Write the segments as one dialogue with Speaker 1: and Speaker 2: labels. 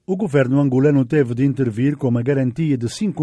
Speaker 1: O governo angolano teve de intervir com uma garantia de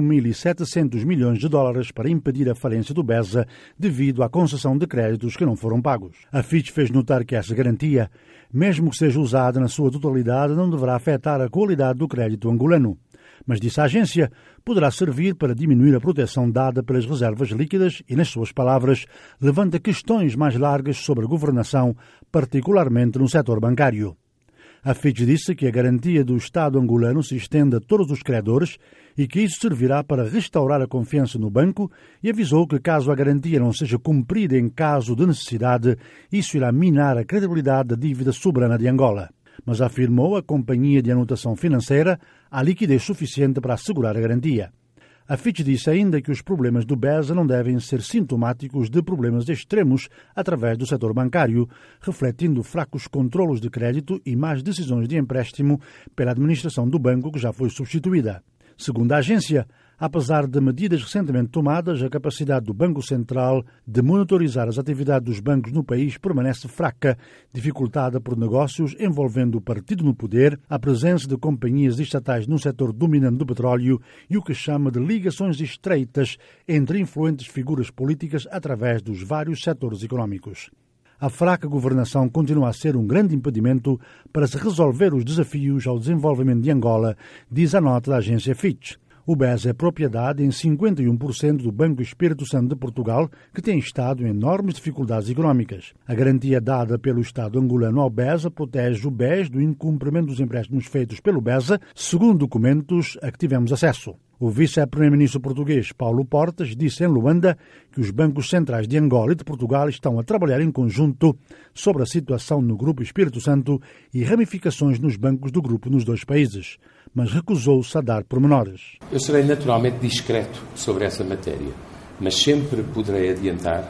Speaker 1: 5.700 milhões de dólares para impedir a falência do BESA devido à concessão de créditos que não foram pagos. A Fitch fez notar que essa garantia, mesmo que seja usada na sua totalidade, não deverá afetar a qualidade do crédito angolano. Mas, disse a agência, poderá servir para diminuir a proteção dada pelas reservas líquidas e, nas suas palavras, levanta questões mais largas sobre a governação, particularmente no setor bancário. A Fitch disse que a garantia do Estado angolano se estende a todos os credores e que isso servirá para restaurar a confiança no banco e avisou que, caso a garantia não seja cumprida em caso de necessidade, isso irá minar a credibilidade da dívida soberana de Angola. Mas afirmou a companhia de anotação financeira há liquidez suficiente para assegurar a garantia. A Fitch disse ainda que os problemas do BESA não devem ser sintomáticos de problemas extremos através do setor bancário, refletindo fracos controlos de crédito e más decisões de empréstimo pela administração do banco que já foi substituída. Segundo a agência, apesar de medidas recentemente tomadas, a capacidade do Banco Central de monitorizar as atividades dos bancos no país permanece fraca, dificultada por negócios envolvendo o partido no poder, a presença de companhias estatais no setor dominante do petróleo e o que chama de ligações estreitas entre influentes figuras políticas através dos vários setores económicos. A fraca governação continua a ser um grande impedimento para se resolver os desafios ao desenvolvimento de Angola, diz a nota da agência Fitch. O BESA é propriedade em 51% do Banco Espírito Santo de Portugal, que tem estado em enormes dificuldades económicas. A garantia dada pelo Estado angolano ao BESA protege o BES do incumprimento dos empréstimos feitos pelo BESA, segundo documentos a que tivemos acesso. O vice-primeiro-ministro português Paulo Portas disse em Luanda que os bancos centrais de Angola e de Portugal estão a trabalhar em conjunto sobre a situação no Grupo Espírito Santo e ramificações nos bancos do grupo nos dois países, mas recusou-se a dar pormenores.
Speaker 2: Eu serei naturalmente discreto sobre essa matéria, mas sempre poderei adiantar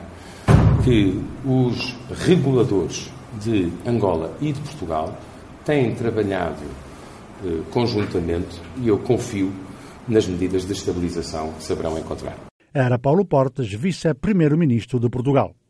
Speaker 2: que os reguladores de Angola e de Portugal têm trabalhado conjuntamente e eu confio nas medidas de estabilização que saberão encontrar.
Speaker 1: Era Paulo Portas, vice-primeiro-ministro de Portugal.